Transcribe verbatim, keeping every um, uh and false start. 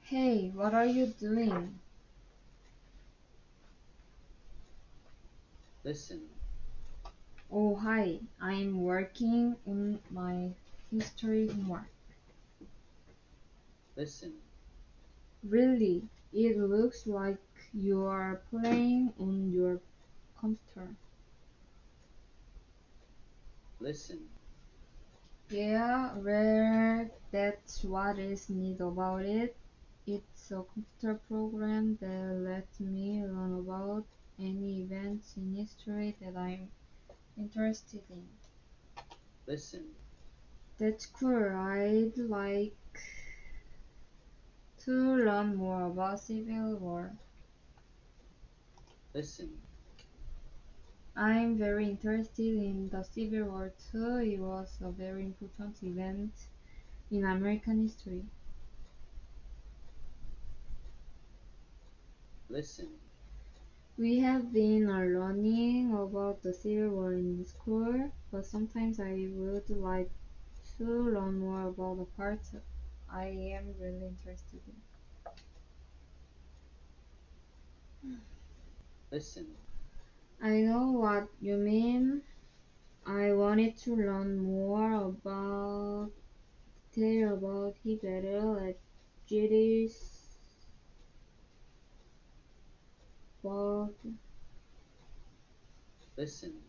Hey, what are you doing? Listen, Oh, hi. I'm working on my history homework. listen, Really? It looks like you are playing on your computer. listen, Yeah, well, that's what is neat about it. It's a computer program that lets me learn about any events in history that I'm interested in. listen, That's cool. I'd like to learn more about Civil War. listen, I'm very interested in the Civil War too. It was a very important event in American history. listen, We have been uh, learning about the Civil War in school, but sometimes I would like to learn more about the parts I am really interested in. listen, I know what you mean. I wanted to learn more about detail about Hitler at Gettysburg, listen.